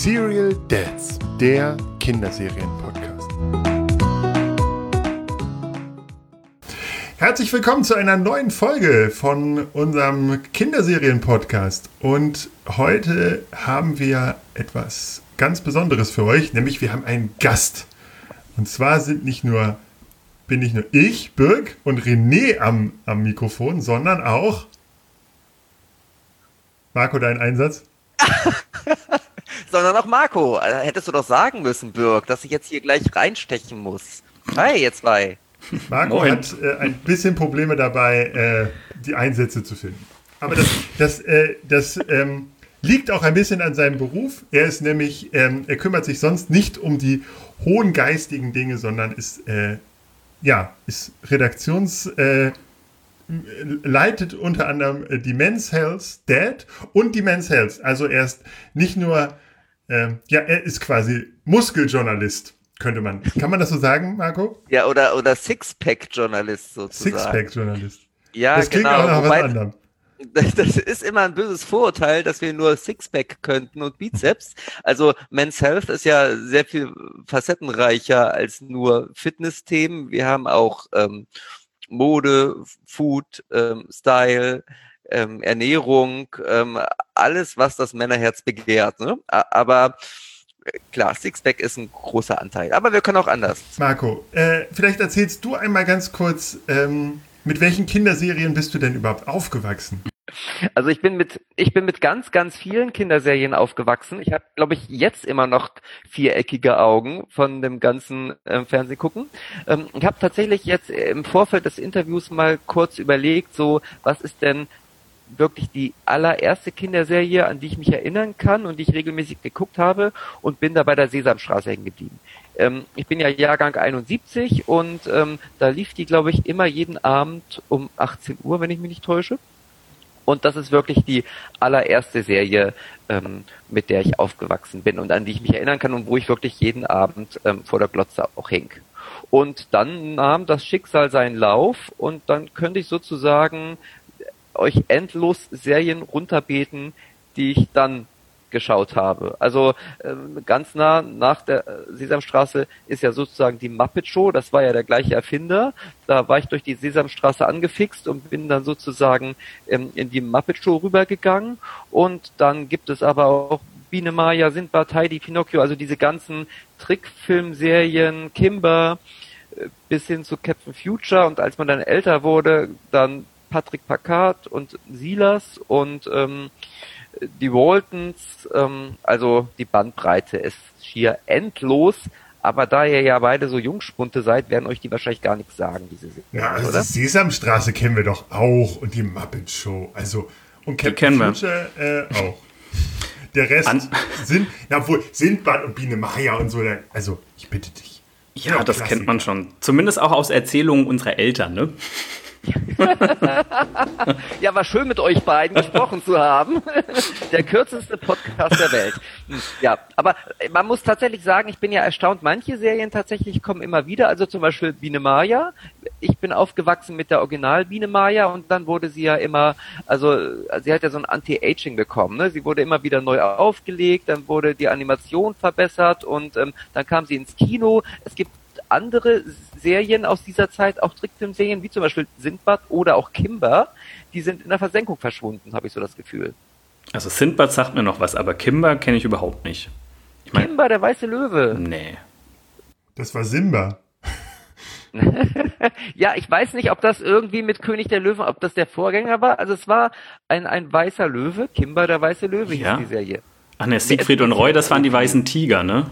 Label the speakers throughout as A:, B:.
A: Serial Dads, der Kinderserien-Podcast. Herzlich willkommen zu einer neuen Folge von unserem Kinderserien-Podcast. Und heute haben wir etwas ganz Besonderes für euch, nämlich wir haben einen Gast. Und zwar bin nicht nur ich, Birg, und René am Mikrofon, sondern auch Marco, dein Einsatz?
B: Sondern auch Marco. Hättest du doch sagen müssen, Birg, dass ich jetzt hier gleich reinstechen muss. Hi, ihr zwei.
A: Marco hat ein bisschen Probleme dabei, die Einsätze zu finden. Aber das liegt auch ein bisschen an seinem Beruf. Er ist nämlich, er kümmert sich sonst nicht um die hohen geistigen Dinge, sondern ist leitet unter anderem die Men's Health Dad und die Men's Health. Also er ist nicht nur, er ist quasi Muskeljournalist, kann man das so sagen, Marco?
B: Ja, oder Sixpack-Journalist sozusagen.
A: Sixpack-Journalist.
B: Ja,
A: das klingt auch nach was anderem.
B: Das ist immer ein böses Vorurteil, dass wir nur Sixpack könnten und Bizeps. Also Men's Health ist ja sehr viel facettenreicher als nur Fitness-Themen. Wir haben auch Mode, Food, Style, Ernährung, alles, was das Männerherz begehrt. Ne? Aber klar, Sixpack ist ein großer Anteil. Aber wir können auch anders.
A: Marco, vielleicht erzählst du einmal ganz kurz, mit welchen Kinderserien bist du denn überhaupt aufgewachsen?
B: Also ich bin mit ganz, ganz vielen Kinderserien aufgewachsen. Ich habe, glaube ich, jetzt immer noch viereckige Augen von dem ganzen Fernsehgucken. Ich habe tatsächlich jetzt im Vorfeld des Interviews mal kurz überlegt, so was ist denn wirklich die allererste Kinderserie, an die ich mich erinnern kann und die ich regelmäßig geguckt habe, und bin da bei der Sesamstraße hängen geblieben. Ich bin ja Jahrgang 71 und da lief die, glaube ich, immer jeden Abend um 18 Uhr, wenn ich mich nicht täusche. Und das ist wirklich die allererste Serie, mit der ich aufgewachsen bin und an die ich mich erinnern kann und wo ich wirklich jeden Abend vor der Glotze auch hing. Und dann nahm das Schicksal seinen Lauf und dann könnte ich sozusagen euch endlos Serien runterbeten, die ich dann geschaut habe. Also ganz nah nach der Sesamstraße ist ja sozusagen die Muppet Show, das war ja der gleiche Erfinder. Da war ich durch die Sesamstraße angefixt und bin dann sozusagen in die Muppet Show rübergegangen. Und dann gibt es aber auch Biene Maya, Sindbad, Heidi, Pinocchio, also diese ganzen Trickfilmserien, Kimber, bis hin zu Captain Future. Und als man dann älter wurde, dann Patrick Packard und Silas und die Waltons, also die Bandbreite ist schier endlos, aber da ihr ja beide so Jungspunte seid, werden euch die wahrscheinlich gar nichts sagen, diese Serien,
A: ja, also
B: oder?
A: Die Sesamstraße kennen wir doch auch und die Muppet Show, also und Captain Future auch. Der Rest Sindbad und Biene Maya und so, also ich bitte dich.
C: Ja, das kennt man schon. Zumindest auch aus Erzählungen unserer Eltern, ne?
B: Ja, war schön mit euch beiden gesprochen zu haben. Der kürzeste Podcast der Welt. Ja, aber man muss tatsächlich sagen, ich bin ja erstaunt, manche Serien tatsächlich kommen immer wieder, also zum Beispiel Biene Maya. Ich bin aufgewachsen mit der Original Biene Maya und dann wurde sie ja immer, also sie hat ja so ein Anti-Aging bekommen, ne? Sie wurde immer wieder neu aufgelegt, dann wurde die Animation verbessert und dann kam sie ins Kino. Es gibt andere Serien aus dieser Zeit, auch Trickfilmserien, wie zum Beispiel Sindbad oder auch Kimber, die sind in der Versenkung verschwunden, habe ich so das Gefühl.
C: Also Sindbad sagt mir noch was, aber Kimber kenne ich überhaupt nicht.
B: Kimber, der weiße Löwe.
C: Nee.
A: Das war Simba.
B: Ja, ich weiß nicht, ob das irgendwie mit König der Löwen, ob das der Vorgänger war. Also es war ein weißer Löwe, Kimber, der weiße Löwe hieß die Serie.
C: Ach ne, Siegfried und Roy, das waren die weißen Tiger, ne?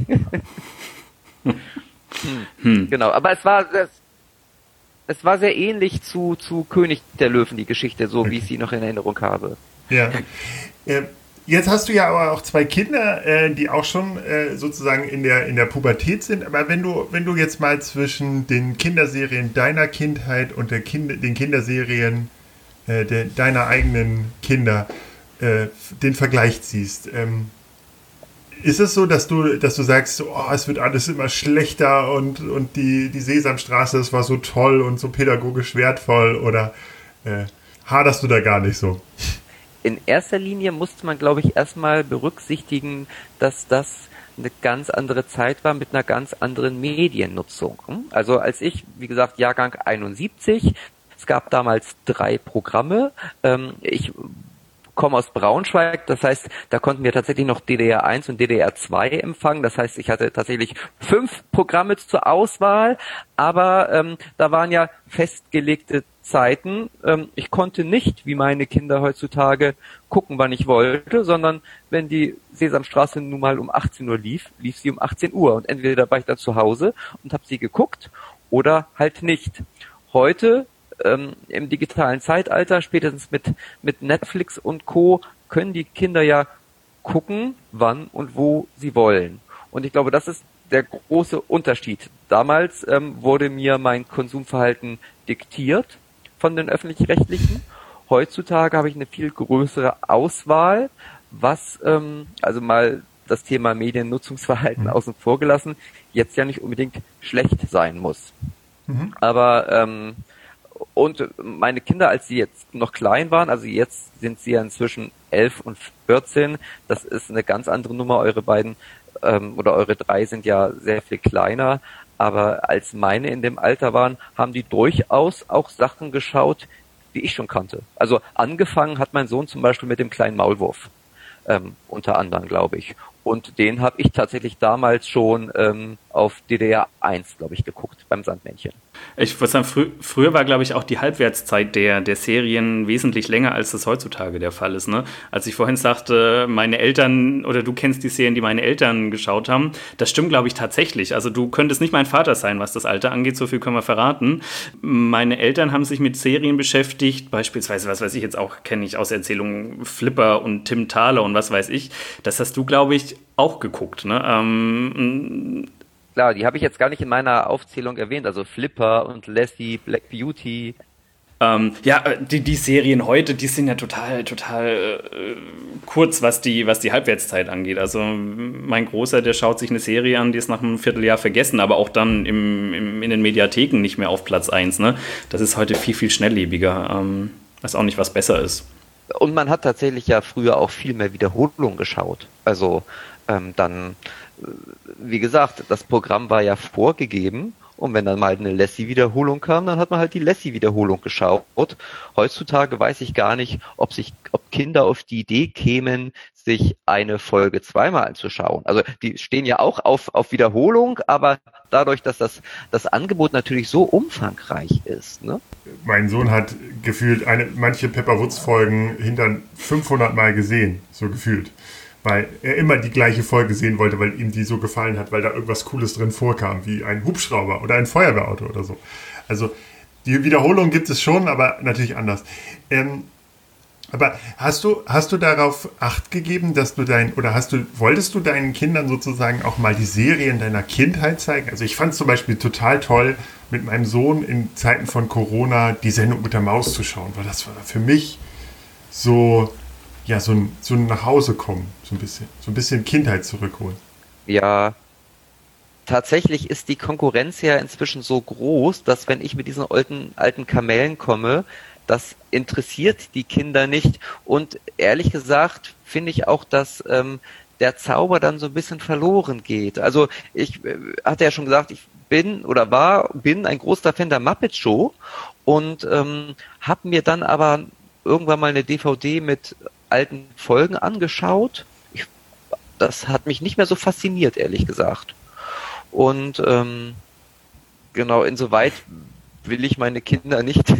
B: Genau, aber es war sehr ähnlich zu König der Löwen, die Geschichte, so wie ich sie noch in Erinnerung habe.
A: Ja. Jetzt hast du ja aber auch zwei Kinder, die auch schon sozusagen in der Pubertät sind. Aber wenn du jetzt mal zwischen den Kinderserien deiner Kindheit und den Kinderserien deiner eigenen Kinder den Vergleich ziehst, ist es so, dass du sagst, oh, es wird alles immer schlechter und die Sesamstraße, das war so toll und so pädagogisch wertvoll, oder haderst du da gar nicht so?
B: in erster Linie musste man, glaube ich, erstmal berücksichtigen, dass das eine ganz andere Zeit war mit einer ganz anderen Mediennutzung. Also als ich, wie gesagt, Jahrgang 71, es gab damals 3 Programme. Ich komme aus Braunschweig, das heißt, da konnten wir tatsächlich noch DDR 1 und DDR 2 empfangen. Das heißt, ich hatte tatsächlich 5 Programme zur Auswahl, aber da waren ja festgelegte Zeiten. Ich konnte nicht, wie meine Kinder heutzutage, gucken, wann ich wollte, sondern wenn die Sesamstraße nun mal um 18 Uhr lief sie um 18 Uhr. Und entweder war ich dann zu Hause und habe sie geguckt oder halt nicht. Heute im digitalen Zeitalter, spätestens mit Netflix und Co., können die Kinder ja gucken, wann und wo sie wollen. Und ich glaube, das ist der große Unterschied. Damals wurde mir mein Konsumverhalten diktiert von den Öffentlich-Rechtlichen. Heutzutage habe ich eine viel größere Auswahl, was, also mal das Thema Mediennutzungsverhalten außen vor gelassen, jetzt ja nicht unbedingt schlecht sein muss. Aber und meine Kinder, als sie jetzt noch klein waren, also jetzt sind sie ja inzwischen 11 und 14, das ist eine ganz andere Nummer. Eure beiden oder eure 3 sind ja sehr viel kleiner, aber als meine in dem Alter waren, haben die durchaus auch Sachen geschaut, die ich schon kannte. Also angefangen hat mein Sohn zum Beispiel mit dem kleinen Maulwurf, unter anderem, glaube ich. Und den habe ich tatsächlich damals schon auf DDR 1, glaube ich, geguckt, beim Sandmännchen.
C: Ich würde sagen, früher war, glaube ich, auch die Halbwertszeit der Serien wesentlich länger, als das heutzutage der Fall ist. Ne? Als ich vorhin sagte, meine Eltern, oder du kennst die Serien, die meine Eltern geschaut haben, das stimmt, glaube ich, tatsächlich. Also du könntest nicht mein Vater sein, was das Alter angeht, so viel können wir verraten. Meine Eltern haben sich mit Serien beschäftigt, beispielsweise, was weiß ich jetzt auch, kenne ich aus Erzählungen, Flipper und Tim Thaler und was weiß ich. Das hast du, glaube ich, auch geguckt, ne?
B: Klar, die habe ich jetzt gar nicht in meiner Aufzählung erwähnt, also Flipper und Lassie, Black Beauty.
C: Die Serien heute, die sind ja total kurz, was die Halbwertszeit angeht. Also mein Großer, der schaut sich eine Serie an, die ist nach einem Vierteljahr vergessen, aber auch dann in den Mediatheken nicht mehr auf Platz 1. Ne? Das ist heute viel, viel schnelllebiger. Weiß auch nicht, was besser ist.
B: Und man hat tatsächlich ja früher auch viel mehr Wiederholungen geschaut. Also dann, wie gesagt, das Programm war ja vorgegeben und wenn dann mal eine Lassie-Wiederholung kam, dann hat man halt die Lassie-Wiederholung geschaut. Heutzutage weiß ich gar nicht, ob Kinder auf die Idee kämen, sich eine Folge zweimal anzuschauen. Also die stehen ja auch auf Wiederholung, aber dadurch, dass das Angebot natürlich so umfangreich ist, ne?
A: Mein Sohn hat gefühlt manche Pepper Woods Folgen hintern 500 Mal gesehen, so gefühlt. Weil er immer die gleiche Folge sehen wollte, weil ihm die so gefallen hat, weil da irgendwas Cooles drin vorkam, wie ein Hubschrauber oder ein Feuerwehrauto oder so. Also die Wiederholung gibt es schon, aber natürlich anders. Aber hast du darauf Acht gegeben, dass du wolltest du deinen Kindern sozusagen auch mal die Serien deiner Kindheit zeigen? Also ich fand es zum Beispiel total toll, mit meinem Sohn in Zeiten von Corona die Sendung mit der Maus zu schauen, weil das war für mich so ein nach Hause kommen, so ein bisschen Kindheit zurückholen.
B: Ja, tatsächlich ist die Konkurrenz ja inzwischen so groß, dass wenn ich mit diesen alten Kamellen komme, das interessiert die Kinder nicht. Und ehrlich gesagt finde ich auch, dass der Zauber dann so ein bisschen verloren geht. Also ich hatte ja schon gesagt, ich bin ein großer Fan der Muppet Show und habe mir dann aber irgendwann mal eine DVD mit alten Folgen angeschaut. Das hat mich nicht mehr so fasziniert, ehrlich gesagt. Und genau, insoweit will ich meine Kinder nicht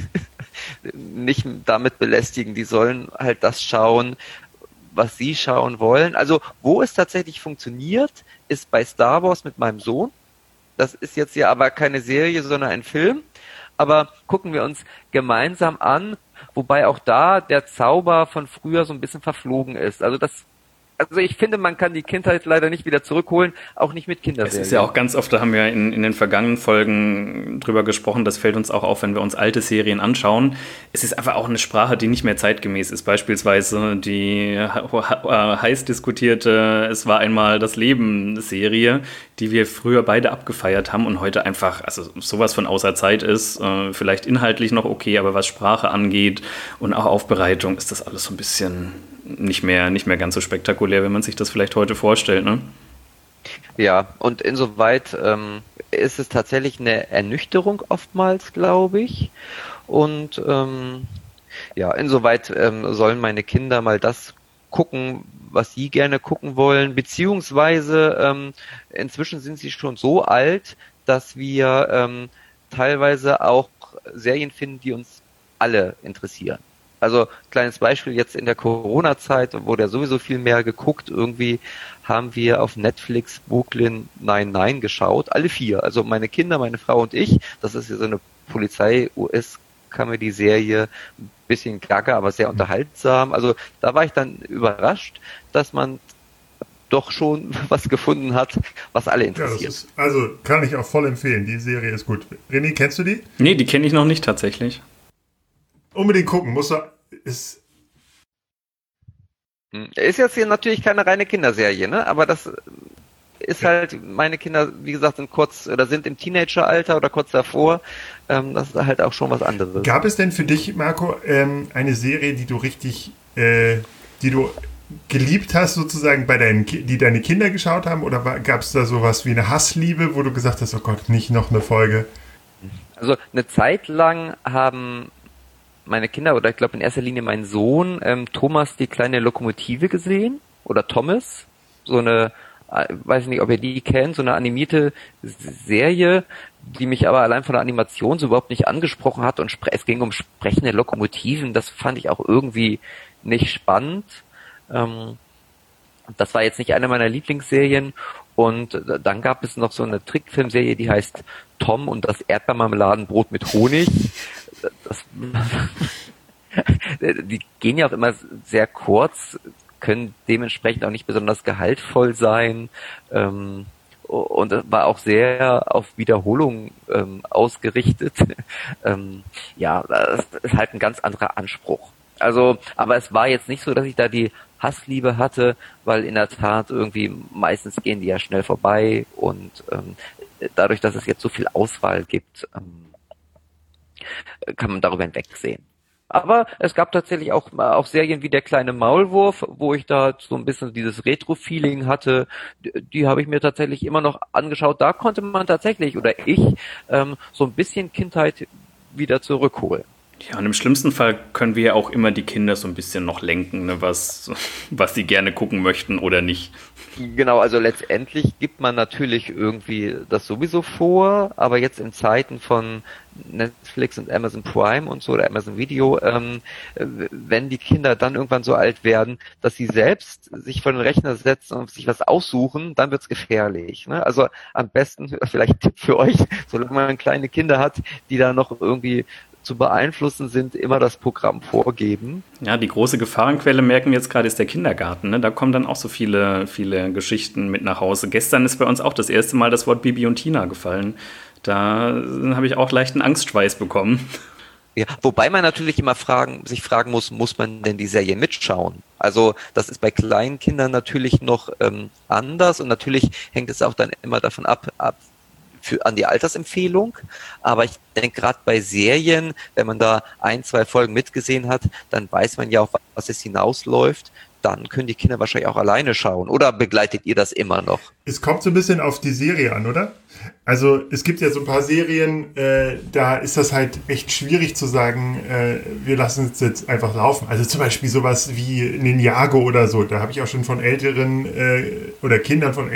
B: damit belästigen. Die sollen halt das schauen, was sie schauen wollen. Also, wo es tatsächlich funktioniert, ist bei Star Wars mit meinem Sohn. Das ist jetzt ja aber keine Serie, sondern ein Film. Aber gucken wir uns gemeinsam an, wobei auch da der Zauber von früher so ein bisschen verflogen ist. Also Also ich finde, man kann die Kindheit leider nicht wieder zurückholen, auch nicht mit Kinderserien.
C: Es ist ja auch ganz oft, da haben wir in den vergangenen Folgen drüber gesprochen, das fällt uns auch auf, wenn wir uns alte Serien anschauen. Es ist einfach auch eine Sprache, die nicht mehr zeitgemäß ist. Beispielsweise die heiß diskutierte Es war einmal das Leben-Serie, die wir früher beide abgefeiert haben und heute einfach, also sowas von außer Zeit ist, vielleicht inhaltlich noch okay, aber was Sprache angeht und auch Aufbereitung, ist das alles so ein bisschen nicht mehr ganz so spektakulär, wenn man sich das vielleicht heute vorstellt, ne?
B: Ja, und insoweit ist es tatsächlich eine Ernüchterung oftmals, glaube ich. Und ja, insoweit sollen meine Kinder mal das gucken, was sie gerne gucken wollen, beziehungsweise inzwischen sind sie schon so alt, dass wir teilweise auch Serien finden, die uns alle interessieren. Also kleines Beispiel, jetzt in der Corona-Zeit wurde ja sowieso viel mehr geguckt. Irgendwie haben wir auf Netflix Brooklyn 99 geschaut, alle 4. Also meine Kinder, meine Frau und ich. Das ist ja so eine Polizei-US-Comedy-Serie, bisschen gaga, aber sehr unterhaltsam. Also da war ich dann überrascht, dass man doch schon was gefunden hat, was alle interessiert.
A: Ja, also kann ich auch voll empfehlen. Die Serie ist gut. René, kennst du die?
C: Nee, die kenne ich noch nicht tatsächlich.
A: Unbedingt gucken, ist
B: jetzt hier natürlich keine reine Kinderserie, ne? Aber das ist halt, meine Kinder, wie gesagt, sind im Teenageralter oder kurz davor. Das ist halt auch schon was anderes.
A: Gab es denn für dich, Marco, eine Serie, die du geliebt hast, sozusagen, die deine Kinder geschaut haben? Oder gab es da sowas wie eine Hassliebe, wo du gesagt hast, oh Gott, nicht noch eine Folge?
B: Also eine Zeit lang haben meine Kinder, oder ich glaube in erster Linie mein Sohn, Thomas die kleine Lokomotive gesehen, oder Thomas, so eine, weiß nicht, ob ihr die kennt, so eine animierte Serie, die mich aber allein von der Animation so überhaupt nicht angesprochen hat, und es ging um sprechende Lokomotiven, das fand ich auch irgendwie nicht spannend. Das war jetzt nicht eine meiner Lieblingsserien. Und dann gab es noch so eine Trickfilmserie, die heißt Tom und das Erdbeermarmeladenbrot mit Honig. Die gehen ja auch immer sehr kurz, können dementsprechend auch nicht besonders gehaltvoll sein. Und war auch sehr auf Wiederholung ausgerichtet. Ja, das ist halt ein ganz anderer Anspruch. Also, aber es war jetzt nicht so, dass ich da die Hassliebe hatte, weil in der Tat irgendwie meistens gehen die ja schnell vorbei, und dadurch, dass es jetzt so viel Auswahl gibt, kann man darüber hinwegsehen. Aber es gab tatsächlich auch Serien wie Der kleine Maulwurf, wo ich da so ein bisschen dieses Retro-Feeling hatte. Die habe ich mir tatsächlich immer noch angeschaut. Da konnte man tatsächlich, oder ich, so ein bisschen Kindheit wieder zurückholen.
C: Ja, und im schlimmsten Fall können wir ja auch immer die Kinder so ein bisschen noch lenken, ne, was sie gerne gucken möchten oder nicht.
B: Genau, also letztendlich gibt man natürlich irgendwie das sowieso vor, aber jetzt in Zeiten von Netflix und Amazon Prime und so, oder Amazon Video, wenn die Kinder dann irgendwann so alt werden, dass sie selbst sich vor den Rechner setzen und sich was aussuchen, dann wird's gefährlich, ne? Also am besten, vielleicht Tipp für euch, solange man kleine Kinder hat, die da noch irgendwie zu beeinflussen sind, immer das Programm vorgeben.
C: Ja, die große Gefahrenquelle, merken wir jetzt gerade, ist der Kindergarten. Ne? Da kommen dann auch so viele Geschichten mit nach Hause. Gestern ist bei uns auch das erste Mal das Wort Bibi und Tina gefallen. Da habe ich auch leichten Angstschweiß bekommen.
B: Ja, wobei man natürlich immer sich fragen muss man denn die Serie mitschauen? Also das ist bei kleinen Kindern natürlich noch anders, und natürlich hängt es auch dann immer davon ab an die Altersempfehlung, aber ich denke gerade bei Serien, wenn man da 1, 2 Folgen mitgesehen hat, dann weiß man ja auch, was es hinausläuft, dann können die Kinder wahrscheinlich auch alleine schauen. Oder begleitet ihr das immer noch?
A: Es kommt so ein bisschen auf die Serie an, oder? Also es gibt ja so ein paar Serien, da ist das halt echt schwierig zu sagen, wir lassen es jetzt einfach laufen. Also zum Beispiel sowas wie Ninjago oder so. Da habe ich auch schon von älteren oder Kindern von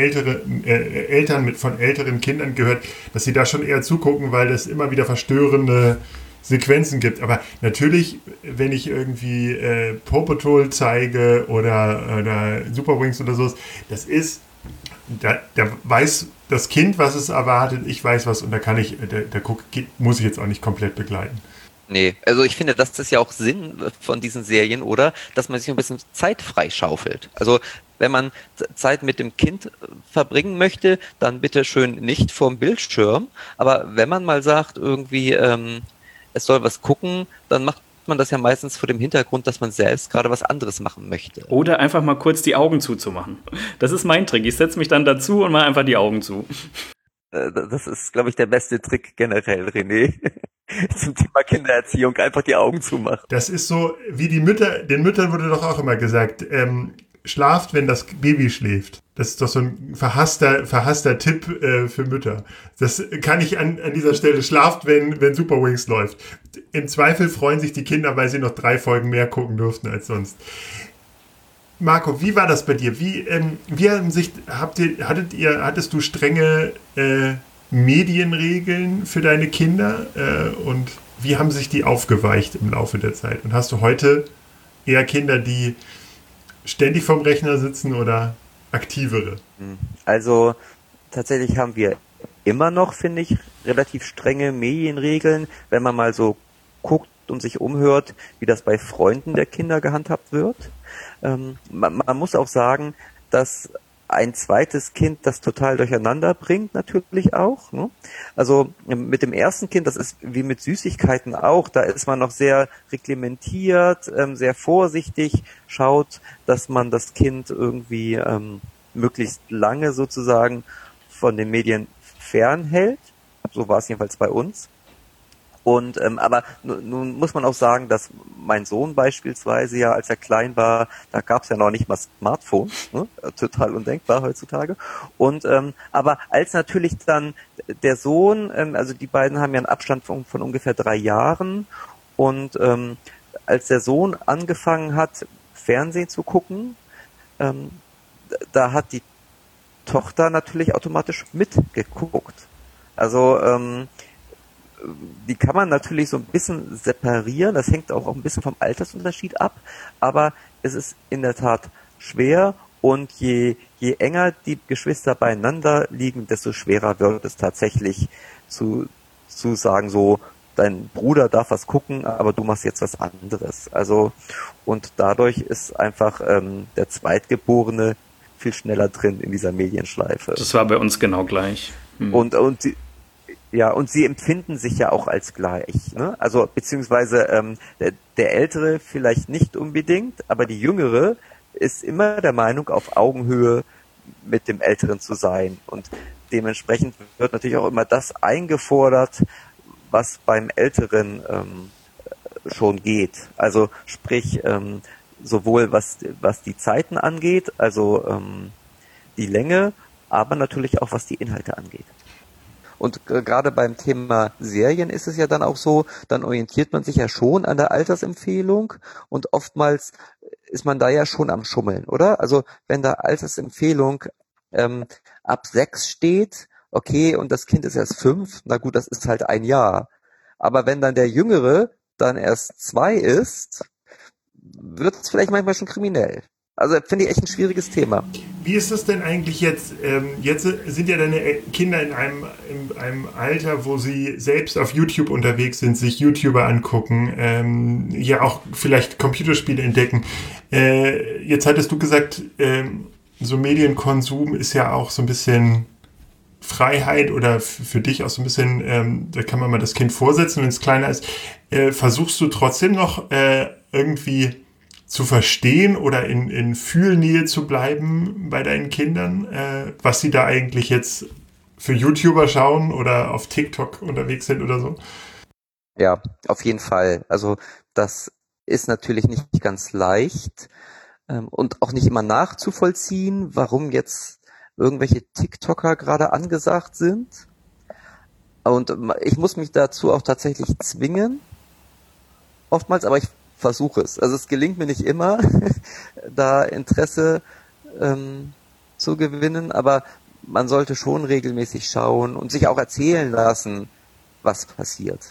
A: Eltern von älteren Kindern gehört, dass sie da schon eher zugucken, weil es immer wieder verstörende Sequenzen gibt. Aber natürlich, wenn ich irgendwie Paw Patrol zeige oder Super Wings oder so, das ist, da weiß das Kind, was es erwartet, ich weiß was, und da muss ich jetzt auch nicht komplett begleiten.
B: Nee, also ich finde, das ist ja auch Sinn von diesen Serien, oder? Dass man sich ein bisschen Zeit freischaufelt. Also wenn man Zeit mit dem Kind verbringen möchte, dann bitte schön nicht vorm Bildschirm. Aber wenn man mal sagt, irgendwie, es soll was gucken, dann macht man das ja meistens vor dem Hintergrund, dass man selbst gerade was anderes machen möchte.
C: Oder einfach mal kurz die Augen zuzumachen. Das ist mein Trick. Ich setze mich dann dazu und mache einfach die Augen zu.
B: Das ist, glaube ich, der beste Trick generell, René. Zum Thema Kindererziehung, einfach die Augen zumachen.
A: Das ist so, wie die Mütter, den Müttern wurde doch auch immer gesagt, schlaft, wenn das Baby schläft. Das ist doch so ein verhasster Tipp für Mütter. Das kann ich an dieser Stelle, schlaft, wenn Superwings läuft. Im Zweifel freuen sich die Kinder, weil sie noch 3 Folgen mehr gucken durften als sonst. Marco, wie war das bei dir? Hattest du strenge Medienregeln für deine Kinder und wie haben sich die aufgeweicht im Laufe der Zeit? Und hast du heute eher Kinder, die ständig vorm Rechner sitzen oder aktivere?
B: Also tatsächlich haben wir immer noch, finde ich, relativ strenge Medienregeln, wenn man mal so guckt und sich umhört, wie das bei Freunden der Kinder gehandhabt wird. Man muss auch sagen, dass ein zweites Kind das total durcheinander bringt, natürlich auch. Ne? Also mit dem ersten Kind, das ist wie mit Süßigkeiten auch, da ist man noch sehr reglementiert, sehr vorsichtig, schaut, dass man das Kind irgendwie möglichst lange sozusagen von den Medien fernhält. So war es jedenfalls bei uns. Und aber nun muss man auch sagen, dass mein Sohn beispielsweise ja, als er klein war, da gab es ja noch nicht mal Smartphones, ne? Total undenkbar heutzutage. Und aber als natürlich dann der Sohn, also die beiden haben ja einen Abstand von ungefähr 3 Jahren, und als der Sohn angefangen hat, Fernsehen zu gucken, da hat die Tochter natürlich automatisch mitgeguckt. Also die kann man natürlich so ein bisschen separieren, das hängt auch ein bisschen vom Altersunterschied ab, aber es ist in der Tat schwer, und je enger die Geschwister beieinander liegen, desto schwerer wird es tatsächlich zu sagen, so, dein Bruder darf was gucken, aber du machst jetzt was anderes. Also, und dadurch ist einfach der Zweitgeborene viel schneller drin in dieser Medienschleife.
C: Das war bei uns genau gleich.
B: Und sie empfinden sich ja auch als gleich, ne? Also beziehungsweise der Ältere vielleicht nicht unbedingt, aber die Jüngere ist immer der Meinung, auf Augenhöhe mit dem Älteren zu sein, und dementsprechend wird natürlich auch immer das eingefordert, was beim Älteren schon geht. Also sprich sowohl was die Zeiten angeht, also die Länge, aber natürlich auch was die Inhalte angeht. Und gerade beim Thema Serien ist es ja dann auch so, dann orientiert man sich ja schon an der Altersempfehlung, und oftmals ist man da ja schon am Schummeln, oder? Also wenn da Altersempfehlung ab 6 steht, okay, und das Kind ist erst 5, na gut, das ist halt 1 Jahr. Aber wenn dann der Jüngere dann erst 2 ist, wird es vielleicht manchmal schon kriminell. Also finde ich echt ein schwieriges Thema.
A: Wie ist das denn eigentlich jetzt? Jetzt sind ja deine Kinder in einem Alter, wo sie selbst auf YouTube unterwegs sind, sich YouTuber angucken, ja auch vielleicht Computerspiele entdecken. Jetzt hattest du gesagt, so Medienkonsum ist ja auch so ein bisschen Freiheit, oder für dich auch so ein bisschen, da kann man mal das Kind vorsetzen, wenn es kleiner ist. Versuchst du trotzdem noch irgendwie zu verstehen oder in Fühlnähe zu bleiben bei deinen Kindern, was sie da eigentlich jetzt für YouTuber schauen oder auf TikTok unterwegs sind oder so?
B: Ja, auf jeden Fall. Also das ist natürlich nicht ganz leicht und auch nicht immer nachzuvollziehen, warum jetzt irgendwelche TikToker gerade angesagt sind. Und ich muss mich dazu auch tatsächlich zwingen, oftmals, aber ich versuche es. Also es gelingt mir nicht immer, da Interesse zu gewinnen, aber man sollte schon regelmäßig schauen und sich auch erzählen lassen, was passiert.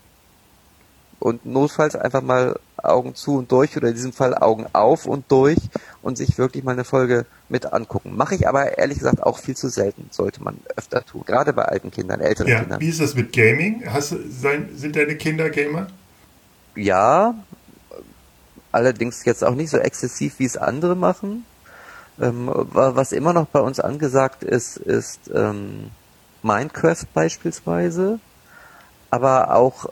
B: Und notfalls einfach mal Augen zu und durch, oder in diesem Fall Augen auf und durch, und sich wirklich mal eine Folge mit angucken. Mache ich aber ehrlich gesagt auch viel zu selten, sollte man öfter tun. Gerade bei alten Kindern, älteren Kindern.
A: Wie ist das mit Gaming? Sind deine Kinder Gamer?
B: Ja, allerdings jetzt auch nicht so exzessiv, wie es andere machen. Was immer noch bei uns angesagt ist Minecraft beispielsweise. Aber auch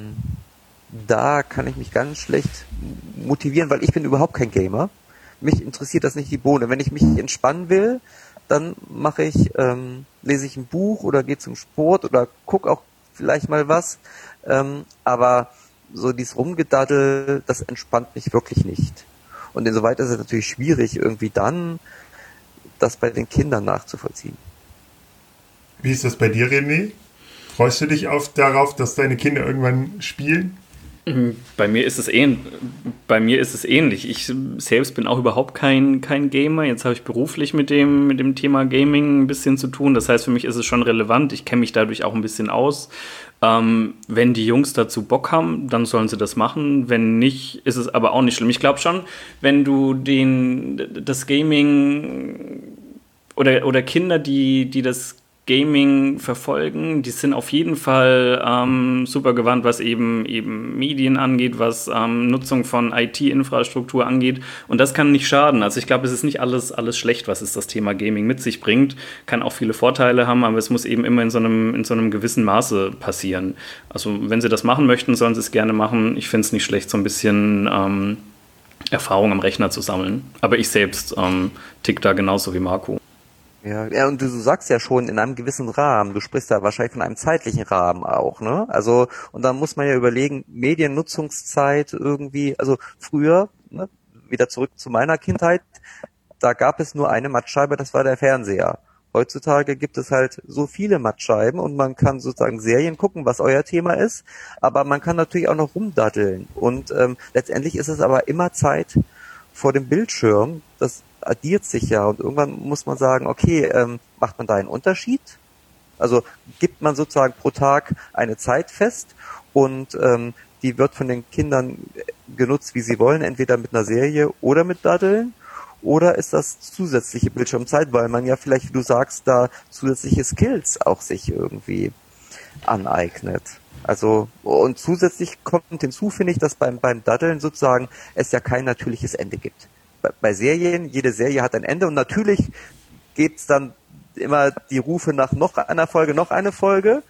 B: da kann ich mich ganz schlecht motivieren, weil ich bin überhaupt kein Gamer. Mich interessiert das nicht die Bohne. Wenn ich mich entspannen will, dann lese ich ein Buch oder gehe zum Sport oder gucke auch vielleicht mal was. Aber so dieses Rumgedaddel, das entspannt mich wirklich nicht. Und insoweit ist es natürlich schwierig, irgendwie dann das bei den Kindern nachzuvollziehen.
A: Wie ist das bei dir, René? Freust du dich darauf, dass deine Kinder irgendwann spielen?
C: Bei mir ist es ähnlich. Ich selbst bin auch überhaupt kein Gamer. Jetzt habe ich beruflich mit dem Thema Gaming ein bisschen zu tun. Das heißt, für mich ist es schon relevant. Ich kenne mich dadurch auch ein bisschen aus. Wenn die Jungs dazu Bock haben, dann sollen sie das machen. Wenn nicht, ist es aber auch nicht schlimm. Ich glaube schon, wenn du das Gaming oder Kinder, die das Gaming verfolgen, die sind auf jeden Fall super gewandt, was eben Medien angeht, was Nutzung von IT-Infrastruktur angeht. Und das kann nicht schaden. Also ich glaube, es ist nicht alles schlecht, was es das Thema Gaming mit sich bringt. Kann auch viele Vorteile haben, aber es muss eben immer in so einem gewissen Maße passieren. Also wenn sie das machen möchten, sollen sie es gerne machen. Ich finde es nicht schlecht, so ein bisschen Erfahrung am Rechner zu sammeln. Aber ich selbst tick da genauso wie Marco.
B: Ja, und du sagst ja schon in einem gewissen Rahmen, du sprichst da wahrscheinlich von einem zeitlichen Rahmen auch, ne? Also, und dann muss man ja überlegen, Mediennutzungszeit irgendwie, also früher, ne, wieder zurück zu meiner Kindheit, da gab es nur eine Mattscheibe, das war der Fernseher. Heutzutage gibt es halt so viele Mattscheiben und man kann sozusagen Serien gucken, was euer Thema ist, aber man kann natürlich auch noch rumdaddeln und letztendlich ist es aber immer Zeit vor dem Bildschirm, das addiert sich ja und irgendwann muss man sagen, okay, macht man da einen Unterschied? Also gibt man sozusagen pro Tag eine Zeit fest und die wird von den Kindern genutzt, wie sie wollen, entweder mit einer Serie oder mit Daddeln, oder ist das zusätzliche Bildschirmzeit, weil man ja vielleicht, wie du sagst, da zusätzliche Skills auch sich irgendwie aneignet. Also, und zusätzlich kommt hinzu, finde ich, dass beim Daddeln sozusagen es ja kein natürliches Ende gibt. Bei Serien, jede Serie hat ein Ende und natürlich gibt's dann immer die Rufe nach noch einer Folge, noch eine Folge,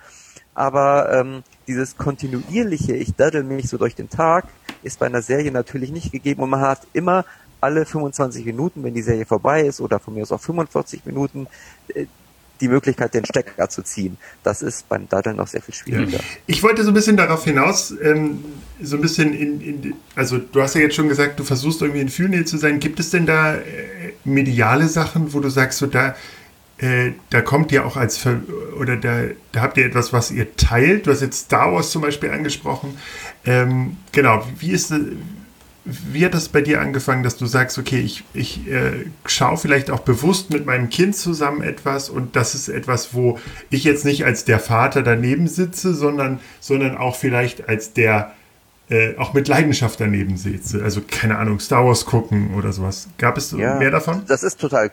B: aber dieses kontinuierliche, ich daddel mich so durch den Tag, ist bei einer Serie natürlich nicht gegeben und man hat immer alle 25 Minuten, wenn die Serie vorbei ist oder von mir aus auch 45 Minuten, die Möglichkeit, den Stecker zu ziehen. Das ist beim Daddeln noch sehr viel schwieriger.
A: Ich wollte so ein bisschen darauf hinaus, so ein bisschen also du hast ja jetzt schon gesagt, du versuchst irgendwie in Fühlnähe zu sein. Gibt es denn da mediale Sachen, wo du sagst, so da kommt ihr auch oder da habt ihr etwas, was ihr teilt? Du hast jetzt Star Wars zum Beispiel angesprochen. Genau, wie hat das bei dir angefangen, dass du sagst, okay, ich schaue vielleicht auch bewusst mit meinem Kind zusammen etwas und das ist etwas, wo ich jetzt nicht als der Vater daneben sitze, sondern auch vielleicht als der auch mit Leidenschaft daneben sitze. Also keine Ahnung, Star Wars gucken oder sowas. Gab es mehr davon?
B: Das ist total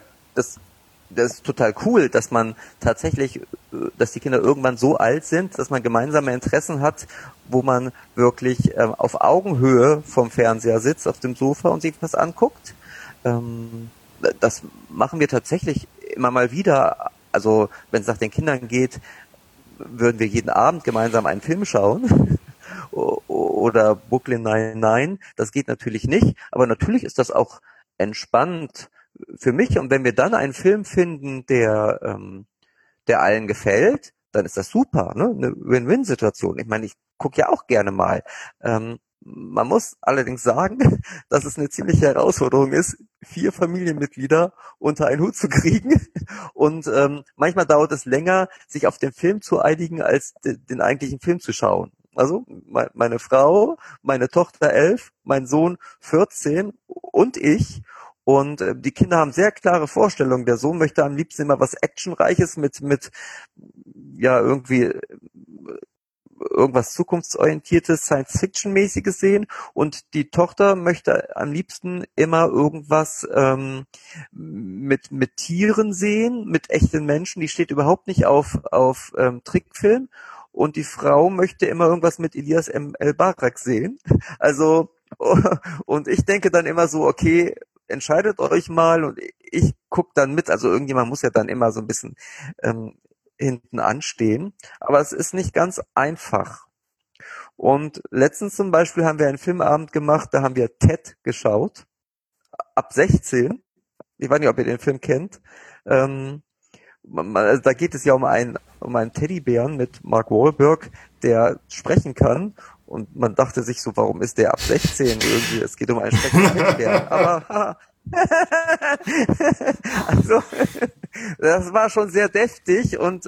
B: cool, dass man tatsächlich, dass die Kinder irgendwann so alt sind, dass man gemeinsame Interessen hat, wo man wirklich auf Augenhöhe vom Fernseher sitzt, auf dem Sofa und sich was anguckt. Das machen wir tatsächlich immer mal wieder. Also wenn es nach den Kindern geht, würden wir jeden Abend gemeinsam einen Film schauen. Oder Brooklyn Nine-Nine. Das geht natürlich nicht, aber natürlich ist das auch entspannt für mich. Und wenn wir dann einen Film finden, der allen gefällt, dann ist das super, ne? Eine Win-Win-Situation. Ich meine, ich gucke ja auch gerne mal. Man muss allerdings sagen, dass es eine ziemliche Herausforderung ist, 4 Familienmitglieder unter einen Hut zu kriegen. Und manchmal dauert es länger, sich auf den Film zu einigen, als den eigentlichen Film zu schauen. Also meine Frau, meine Tochter 11, mein Sohn 14 und ich. Und die Kinder haben sehr klare Vorstellungen. Der Sohn möchte am liebsten immer was Actionreiches mit ja irgendwie irgendwas zukunftsorientiertes, Science-Fiction-mäßiges sehen und die Tochter möchte am liebsten immer irgendwas mit Tieren sehen, mit echten Menschen. Die steht überhaupt nicht auf Trickfilm und die Frau möchte immer irgendwas mit Elias M. El-Barak sehen. Also, und ich denke dann immer so, okay, entscheidet euch mal und ich guck dann mit. Also irgendjemand muss ja dann immer so ein bisschen hinten anstehen. Aber es ist nicht ganz einfach. Und letztens zum Beispiel haben wir einen Filmabend gemacht, da haben wir Ted geschaut, ab 16. Ich weiß nicht, ob ihr den Film kennt. Also da geht es ja um einen Teddybären mit Mark Wahlberg, der sprechen kann. Und man dachte sich so, warum ist der ab 16 irgendwie? Es geht um einen sprechenden Teddybären. Aber also das war schon sehr deftig und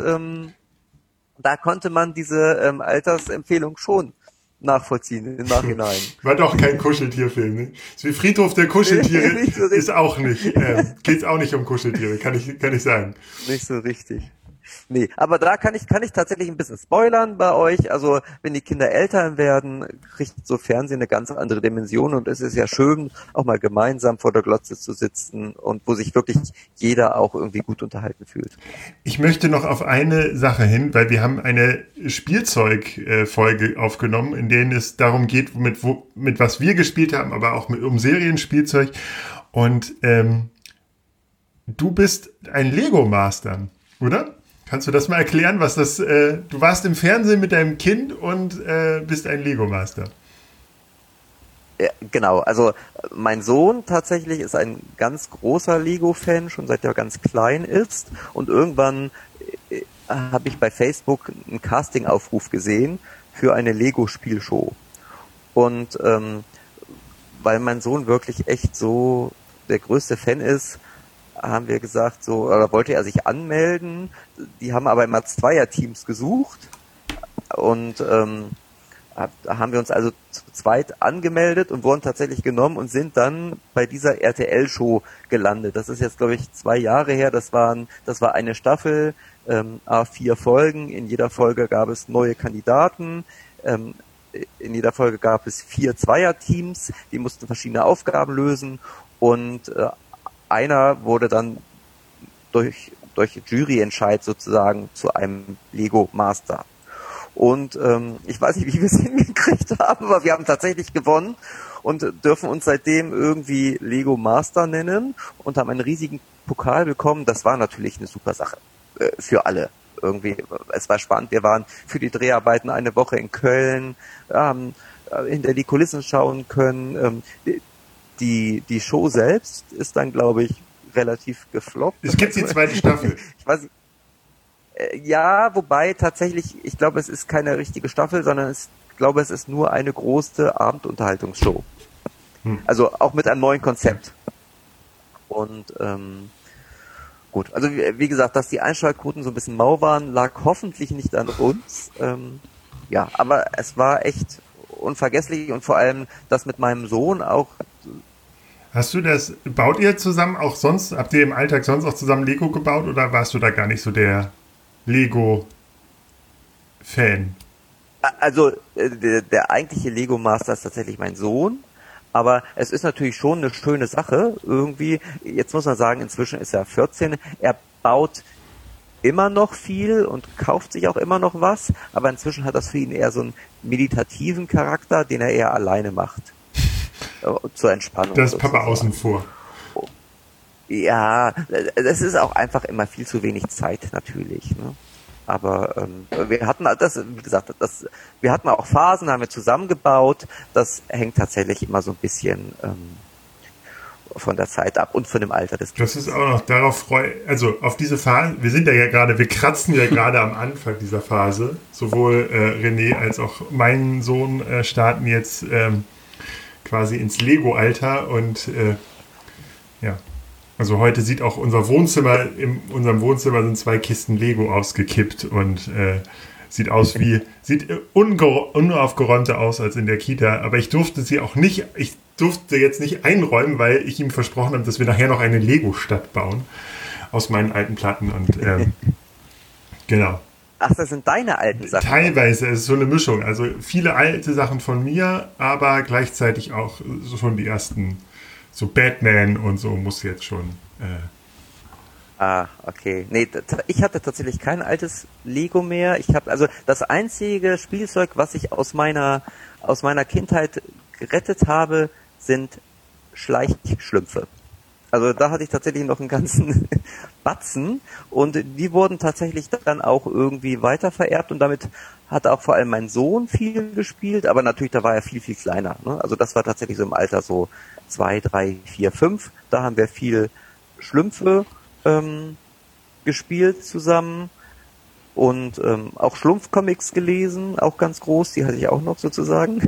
B: da konnte man diese Altersempfehlung schon nachvollziehen im Nachhinein.
A: War doch kein Kuscheltierfilm, ne? So wie Friedhof der Kuscheltiere ist auch nicht, geht's auch nicht um Kuscheltiere, kann ich sagen.
B: Nicht so richtig. Nee, aber da kann ich tatsächlich ein bisschen spoilern bei euch. Also, wenn die Kinder Eltern werden, kriegt so Fernsehen eine ganz andere Dimension und es ist ja schön, auch mal gemeinsam vor der Glotze zu sitzen und wo sich wirklich jeder auch irgendwie gut unterhalten fühlt.
A: Ich möchte noch auf eine Sache hin, weil wir haben eine Spielzeugfolge aufgenommen, in denen es darum geht, mit was wir gespielt haben, aber auch um Serienspielzeug. Und du bist ein Lego-Master, oder? Kannst du das mal erklären, was das? Du warst im Fernsehen mit deinem Kind und bist ein Lego-Master.
B: Ja, genau, also mein Sohn tatsächlich ist ein ganz großer Lego-Fan, schon seit er ganz klein ist. Und irgendwann habe ich bei Facebook einen Casting-Aufruf gesehen für eine Lego-Spielshow. Und weil mein Sohn wirklich echt so der größte Fan ist, haben wir gesagt, so, oder wollte er sich anmelden. Die haben aber immer Zweierteams gesucht und da haben wir uns also zu zweit angemeldet und wurden tatsächlich genommen und sind dann bei dieser RTL-Show gelandet. Das ist jetzt, glaube ich, 2 Jahre her. Das war eine Staffel, 4 Folgen. In jeder Folge gab es neue Kandidaten. In jeder Folge gab es 4 Zweierteams, die mussten verschiedene Aufgaben lösen und einer wurde dann durch Juryentscheid sozusagen zu einem Lego Master. Und ich weiß nicht, wie wir es hingekriegt haben, aber wir haben tatsächlich gewonnen und dürfen uns seitdem irgendwie Lego Master nennen und haben einen riesigen Pokal bekommen. Das war natürlich eine super Sache für alle. Irgendwie, es war spannend. Wir waren für die Dreharbeiten eine Woche in Köln, haben hinter die Kulissen schauen können. Die Show selbst ist dann, glaube ich, relativ gefloppt.
A: Es gibt die zweite Staffel.
B: Ich weiß nicht. Ja, wobei tatsächlich, ich glaube, es ist keine richtige Staffel, sondern ich glaube, es ist nur eine große Abendunterhaltungsshow. Also auch mit einem neuen Konzept. Und gut, also wie gesagt, dass die Einschaltquoten so ein bisschen mau waren, lag hoffentlich nicht an uns. Ja, aber es war echt unvergesslich und vor allem das mit meinem Sohn auch.
A: Baut ihr zusammen auch sonst, habt ihr im Alltag sonst auch zusammen Lego gebaut oder warst du da gar nicht so der Lego-Fan?
B: Also der eigentliche Lego-Master ist tatsächlich mein Sohn, aber es ist natürlich schon eine schöne Sache irgendwie. Jetzt muss man sagen, inzwischen ist er 14, er baut immer noch viel und kauft sich auch immer noch was, aber inzwischen hat das für ihn eher so einen meditativen Charakter, den er eher alleine macht. Zur Entspannung.
A: Das ist Papa außen vor.
B: Ja, es ist auch einfach immer viel zu wenig Zeit natürlich. Ne? Aber wir hatten das, wie gesagt, wir hatten auch Phasen, haben wir zusammengebaut. Das hängt tatsächlich immer so ein bisschen von der Zeit ab und von dem Alter des
A: Kindes. Das ist auch noch also auf diese Phase, wir kratzen ja gerade am Anfang dieser Phase. Sowohl René als auch mein Sohn starten jetzt quasi ins Lego-Alter und ja, also heute sieht auch unser Wohnzimmer, in unserem Wohnzimmer sind 2 Kisten Lego ausgekippt und sieht unaufgeräumter aus als in der Kita, aber ich durfte jetzt nicht einräumen, weil ich ihm versprochen habe, dass wir nachher noch eine Lego-Stadt bauen aus meinen alten Platten und genau.
B: Ach, das sind deine alten Sachen?
A: Teilweise, es ist so eine Mischung. Also viele alte Sachen von mir, aber gleichzeitig auch schon die ersten, so Batman und so muss jetzt schon
B: Ah, okay. Nee, ich hatte tatsächlich kein altes Lego mehr. Ich habe also das einzige Spielzeug, was ich aus meiner Kindheit gerettet habe, sind Schleichschlümpfe. Also da hatte ich tatsächlich noch einen ganzen Batzen und die wurden tatsächlich dann auch irgendwie weitervererbt und damit hat auch vor allem mein Sohn viel gespielt, aber natürlich, da war er viel, viel kleiner. Ne? Also das war tatsächlich so im Alter so 2, 3, 4, 5. Da haben wir viel Schlümpfe gespielt zusammen und auch Schlumpfcomics gelesen, auch ganz groß, die hatte ich auch noch sozusagen.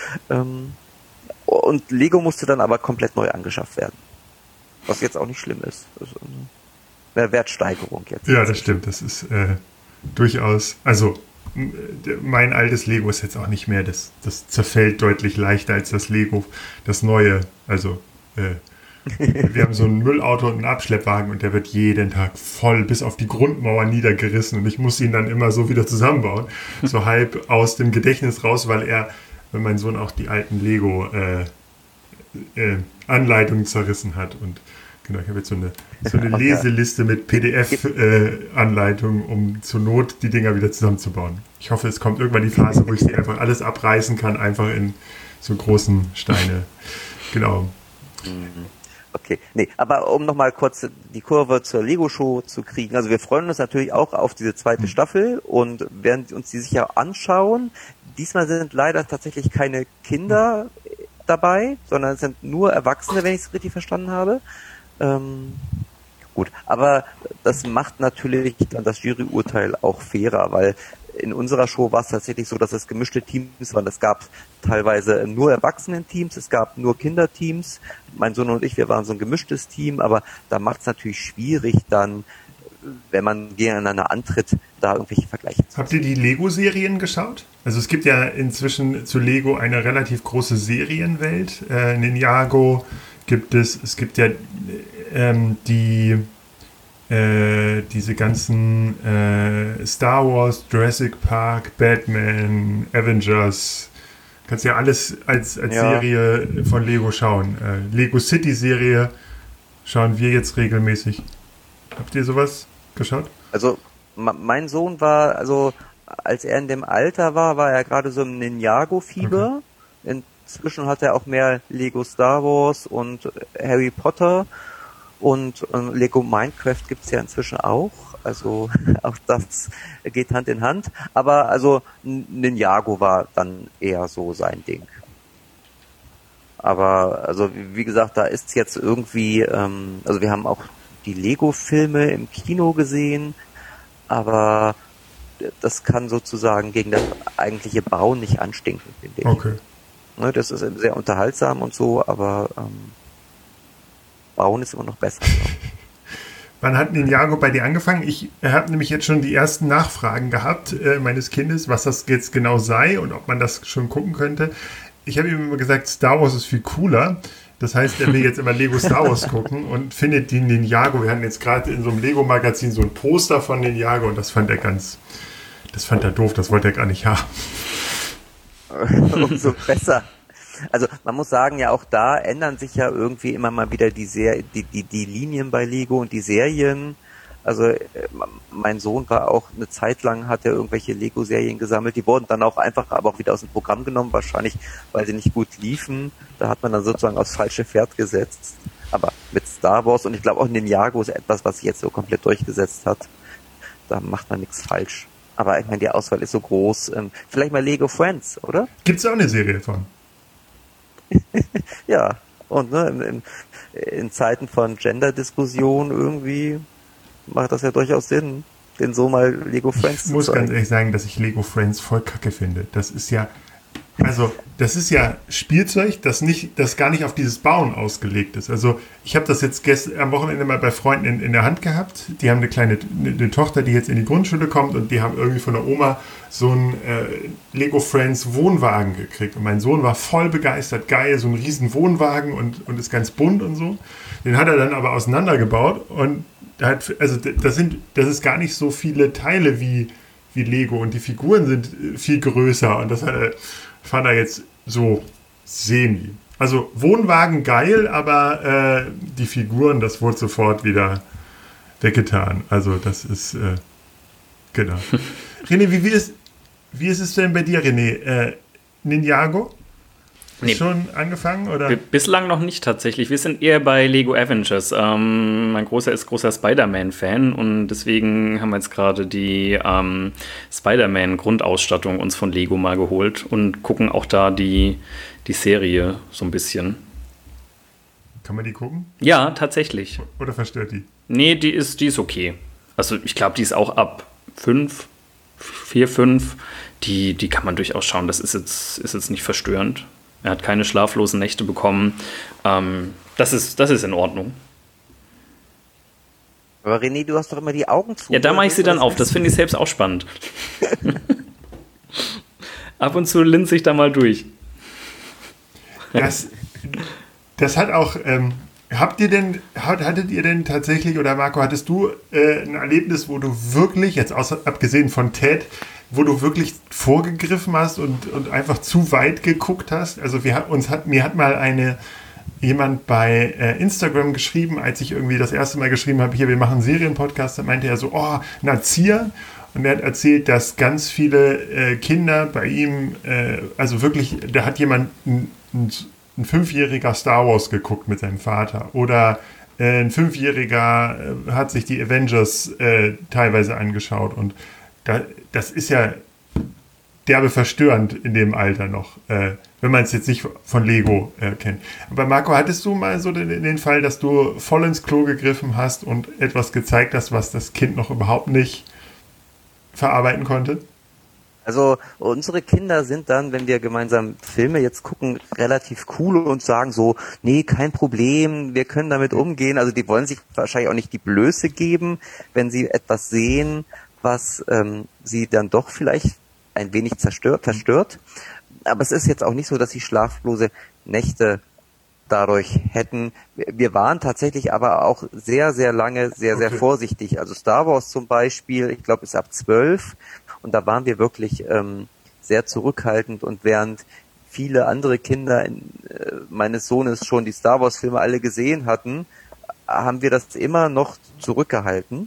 B: Und Lego musste dann aber komplett neu angeschafft werden. Was jetzt auch nicht schlimm ist. Das ist eine Wertsteigerung jetzt.
A: Ja, das stimmt. Das ist durchaus, also mein altes Lego ist jetzt auch nicht mehr, das zerfällt deutlich leichter als das Lego, das neue. Also wir haben so ein Müllauto und einen Abschleppwagen und der wird jeden Tag voll bis auf die Grundmauer niedergerissen und ich muss ihn dann immer so wieder zusammenbauen. So halb aus dem Gedächtnis raus, weil mein Sohn auch die alten Lego Anleitungen zerrissen hat und genau, ich habe jetzt so eine Leseliste mit PDF-Anleitungen, um zur Not die Dinger wieder zusammenzubauen. Ich hoffe, es kommt irgendwann die Phase, wo ich sie einfach alles abreißen kann, einfach in so großen Steine. Genau.
B: Okay, nee, aber um nochmal kurz die Kurve zur Lego-Show zu kriegen, also wir freuen uns natürlich auch auf diese zweite Staffel und werden uns die sicher anschauen. Diesmal sind leider tatsächlich keine Kinder dabei, sondern es sind nur Erwachsene, wenn ich es richtig verstanden habe. Gut, aber das macht natürlich dann das Juryurteil auch fairer, weil in unserer Show war es tatsächlich so, dass es gemischte Teams waren. Es gab teilweise nur Erwachsenen-Teams, es gab nur Kinderteams. Mein Sohn und ich, wir waren so ein gemischtes Team, aber da macht es natürlich schwierig dann, wenn man gegeneinander antritt, da irgendwelche Vergleiche zu ziehen.
A: Habt ihr die Lego-Serien geschaut? Also es gibt ja inzwischen zu Lego eine relativ große Serienwelt. Ninjago es gibt ja diese ganzen Star Wars, Jurassic Park, Batman, Avengers. Kannst ja alles als Serie von Lego schauen. Lego City Serie schauen wir jetzt regelmäßig. Habt ihr sowas geschaut?
B: Also mein Sohn war, also als er in dem Alter war er gerade so im Ninjago-Fieber. Okay. Inzwischen hat er auch mehr Lego Star Wars und Harry Potter und Lego Minecraft gibt's ja inzwischen auch. Also auch das geht Hand in Hand. Aber also Ninjago war dann eher so sein Ding. Aber also wie gesagt, da ist jetzt irgendwie, also wir haben auch die Lego-Filme im Kino gesehen, aber das kann sozusagen gegen das eigentliche Bauen nicht anstinken, finde ich.
A: Okay.
B: Ne, das ist sehr unterhaltsam und so, aber Bauen ist immer noch besser.
A: Wann hat Ninjago bei dir angefangen? Ich habe nämlich jetzt schon die ersten Nachfragen gehabt meines Kindes, was das jetzt genau sei und ob man das schon gucken könnte. Ich habe ihm immer gesagt, Star Wars ist viel cooler. Das heißt, er will jetzt immer Lego Star Wars gucken und findet die Ninjago. Wir hatten jetzt gerade in so einem Lego-Magazin so ein Poster von Ninjago und das fand er doof, das wollte er gar nicht haben.
B: Umso besser. Also man muss sagen, ja auch da ändern sich ja irgendwie immer mal wieder die Linien bei Lego und die Serien. Also mein Sohn war auch eine Zeit lang, hat er irgendwelche Lego-Serien gesammelt, die wurden dann auch einfach aber auch wieder aus dem Programm genommen, wahrscheinlich weil sie nicht gut liefen. Da hat man dann sozusagen aufs falsche Pferd gesetzt. Aber mit Star Wars und ich glaube auch Ninjago ist etwas, was sich jetzt so komplett durchgesetzt hat. Da macht man nichts falsch. Aber ich meine, die Auswahl ist so groß. Vielleicht mal Lego Friends, oder?
A: Gibt's auch eine Serie von?
B: Ja, und ne, in Zeiten von Gender-Diskussion irgendwie macht das ja durchaus Sinn, den so mal Lego Friends zu zeigen.
A: Ich muss ganz ehrlich sagen, dass ich Lego Friends voll kacke finde. Das ist ja Spielzeug, das gar nicht auf dieses Bauen ausgelegt ist. Also ich habe das jetzt am Wochenende mal bei Freunden in der Hand gehabt. Die haben eine Tochter, die jetzt in die Grundschule kommt und die haben irgendwie von der Oma so einen Lego Friends Wohnwagen gekriegt. Und mein Sohn war voll begeistert, geil, so ein riesen Wohnwagen und ist ganz bunt und so. Den hat er dann aber auseinandergebaut und das ist gar nicht so viele Teile wie Lego und die Figuren sind viel größer und das fand er jetzt so semi. Also Wohnwagen geil, aber die Figuren, das wurde sofort wieder weggetan. Also das ist, genau. René, wie ist es denn bei dir, René? Ninjago?
C: Nee.
A: Schon angefangen, oder?
C: Bislang noch nicht tatsächlich. Wir sind eher bei Lego Avengers. Mein Großer ist großer Spider-Man-Fan und deswegen haben wir jetzt gerade die Spider-Man-Grundausstattung uns von Lego mal geholt und gucken auch da die Serie so ein bisschen.
A: Kann man die gucken?
C: Ja, tatsächlich.
A: Oder verstört die?
C: Nee, die ist okay. Also ich glaube, die ist auch ab 4, 5. Die kann man durchaus schauen. Das ist jetzt nicht verstörend. Er hat keine schlaflosen Nächte bekommen. Das ist in Ordnung.
B: Aber René, du hast doch immer die Augen zu.
C: Ja, da mache ich sie dann auf. Das finde ich selbst auch spannend. Ab und zu linse ich da mal durch.
A: Das hat auch... hattet ihr denn tatsächlich, oder Marco, hattest du ein Erlebnis, wo du wirklich, jetzt abgesehen von Ted, wo du wirklich vorgegriffen hast und einfach zu weit geguckt hast? Also mir hat mal jemand bei Instagram geschrieben, als ich irgendwie das erste Mal geschrieben habe, hier, wir machen einen Serienpodcast, da meinte er so, oh, ein Erzieher. Und er hat erzählt, dass ganz viele Kinder bei ihm, also wirklich, da hat jemand ein 5-jähriger Star Wars geguckt mit seinem Vater. Oder ein 5-jähriger hat sich die Avengers teilweise angeschaut. Und das ist ja derbe verstörend in dem Alter noch, wenn man es jetzt nicht von Lego kennt. Aber Marco, hattest du mal so den Fall, dass du voll ins Klo gegriffen hast und etwas gezeigt hast, was das Kind noch überhaupt nicht verarbeiten konnte?
B: Also unsere Kinder sind dann, wenn wir gemeinsam Filme jetzt gucken, relativ cool und sagen so, nee, kein Problem, wir können damit umgehen. Also die wollen sich wahrscheinlich auch nicht die Blöße geben, wenn sie etwas sehen, was sie dann doch vielleicht ein wenig verstört. Aber es ist jetzt auch nicht so, dass sie schlaflose Nächte dadurch hätten. Wir waren tatsächlich aber auch sehr, sehr lange sehr vorsichtig. Also Star Wars zum Beispiel, ich glaube, ist ab 12 und da waren wir wirklich sehr zurückhaltend und während viele andere Kinder meines Sohnes schon die Star Wars Filme alle gesehen hatten, haben wir das immer noch zurückgehalten,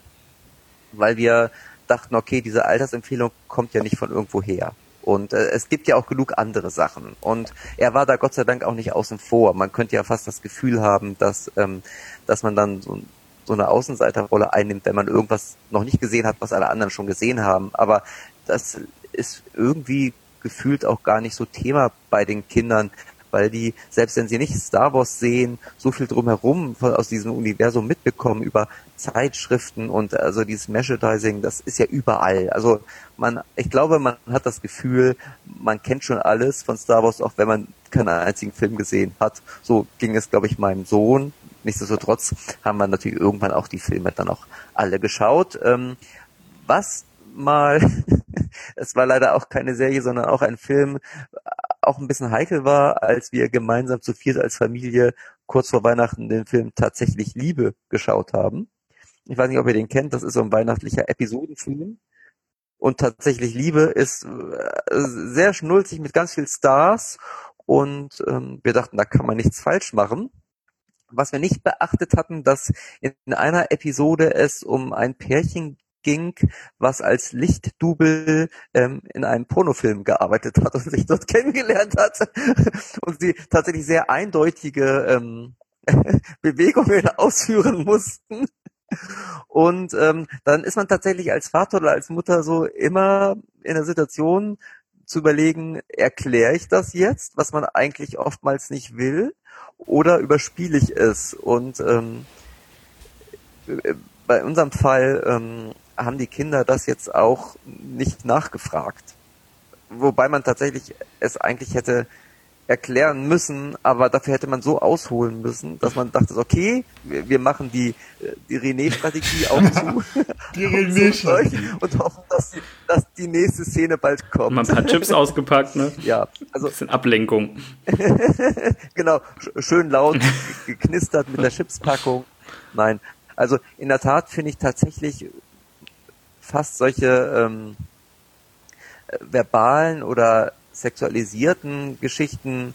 B: weil wir dachten, okay, diese Altersempfehlung kommt ja nicht von irgendwo her. Und es gibt ja auch genug andere Sachen. Und er war da Gott sei Dank auch nicht außen vor. Man könnte ja fast das Gefühl haben, dass man dann so eine Außenseiterrolle einnimmt, wenn man irgendwas noch nicht gesehen hat, was alle anderen schon gesehen haben. Aber das ist irgendwie gefühlt auch gar nicht so Thema bei den Kindern, weil die, selbst wenn sie nicht Star Wars sehen, so viel drumherum aus diesem Universum mitbekommen über Zeitschriften und also dieses Merchandising, das ist ja überall. Also ich glaube, man hat das Gefühl, man kennt schon alles von Star Wars, auch wenn man keinen einzigen Film gesehen hat. So ging es, glaube ich, meinem Sohn. Nichtsdestotrotz haben wir natürlich irgendwann auch die Filme dann auch alle geschaut. Es war leider auch keine Serie, sondern auch ein Film, auch ein bisschen heikel war, als wir gemeinsam zu viert als Familie kurz vor Weihnachten den Film Tatsächlich Liebe geschaut haben. Ich weiß nicht, ob ihr den kennt, das ist so ein weihnachtlicher Episodenfilm. Und Tatsächlich Liebe ist sehr schnulzig mit ganz viel Stars und wir dachten, da kann man nichts falsch machen. Was wir nicht beachtet hatten, dass in einer Episode es um ein Pärchen ging, was als Lichtdouble in einem Pornofilm gearbeitet hat und sich dort kennengelernt hat und sie tatsächlich sehr eindeutige Bewegungen ausführen mussten. Und dann ist man tatsächlich als Vater oder als Mutter so immer in der Situation zu überlegen, erkläre ich das jetzt, was man eigentlich oftmals nicht will, oder überspiele ich es? Und bei unserem Fall haben die Kinder das jetzt auch nicht nachgefragt. Wobei man tatsächlich es eigentlich hätte erklären müssen, aber dafür hätte man so ausholen müssen, dass man dachte, okay, wir machen die René-Strategie auch zu.
A: Die René-Strategie.
B: Und hoffen, dass die nächste Szene bald kommt.
C: Mal ein paar Chips ausgepackt, ne?
B: Ja. Also,
C: ein bisschen Ablenkung.
B: Genau, schön laut geknistert mit der Chipspackung. Nein, also in der Tat finde ich tatsächlich fast solche verbalen oder sexualisierten Geschichten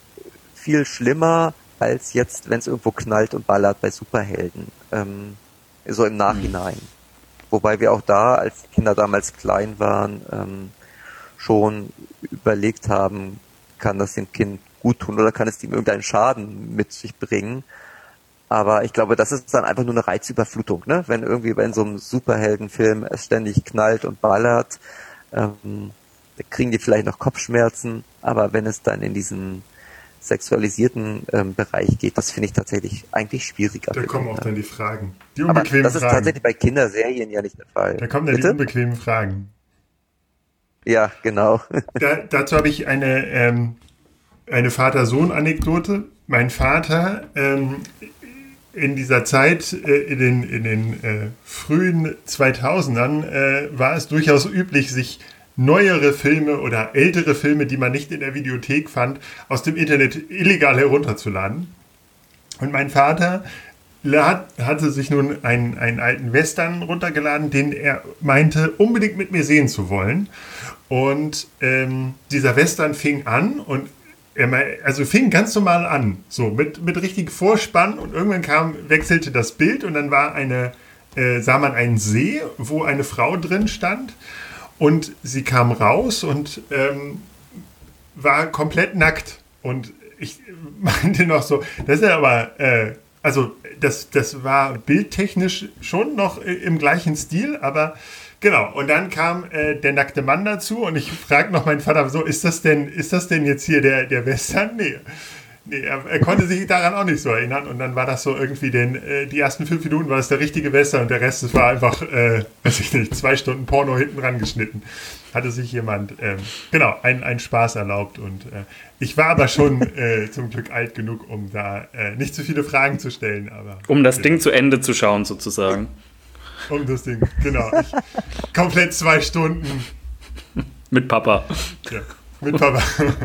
B: viel schlimmer als jetzt, wenn es irgendwo knallt und ballert bei Superhelden. so im Nachhinein. Wobei wir auch da, als die Kinder damals klein waren, schon überlegt haben, kann das dem Kind gut tun oder kann es ihm irgendeinen Schaden mit sich bringen. Aber ich glaube, das ist dann einfach nur eine Reizüberflutung, ne? Wenn irgendwie bei so einem Superheldenfilm es ständig knallt und ballert, da kriegen die vielleicht noch Kopfschmerzen. Aber wenn es dann in diesen sexualisierten Bereich geht, das finde ich tatsächlich eigentlich schwieriger.
A: Da kommen auch dann die Fragen. Die
B: unbequemen
A: Fragen.
B: Das ist tatsächlich bei Kinderserien ja nicht der Fall.
A: Da kommen dann die unbequemen Fragen.
B: Ja, genau.
A: Dazu habe ich eine Vater-Sohn-Anekdote. Mein Vater in dieser Zeit, in den frühen 2000ern, war es durchaus üblich, sich neuere Filme oder ältere Filme, die man nicht in der Videothek fand, aus dem Internet illegal herunterzuladen. Und mein Vater hatte sich nun einen alten Western runtergeladen, den er meinte, unbedingt mit mir sehen zu wollen. Und dieser Western fing an und fing ganz normal an, so mit richtig Vorspann, und irgendwann wechselte das Bild und dann sah man einen See, wo eine Frau drin stand. Und sie kam raus und war komplett nackt. Und ich meinte noch so, das ist aber, das war bildtechnisch schon noch im gleichen Stil, aber genau. Und dann kam der nackte Mann dazu und ich frage noch meinen Vater, so, ist das denn jetzt hier der Western? Nee, er konnte sich daran auch nicht so erinnern, und dann war das so irgendwie die ersten 5 Minuten war das der richtige Western und der Rest, das war einfach, 2 Stunden Porno hinten rangeschnitten. Hatte sich jemand, einen Spaß erlaubt, und ich war aber schon zum Glück alt genug, um da nicht zu viele Fragen zu stellen. Aber
C: um das Ding zu Ende zu schauen, sozusagen.
A: Um das Ding, genau. Komplett 2 Stunden.
C: Mit Papa.
A: Ja, mit Papa.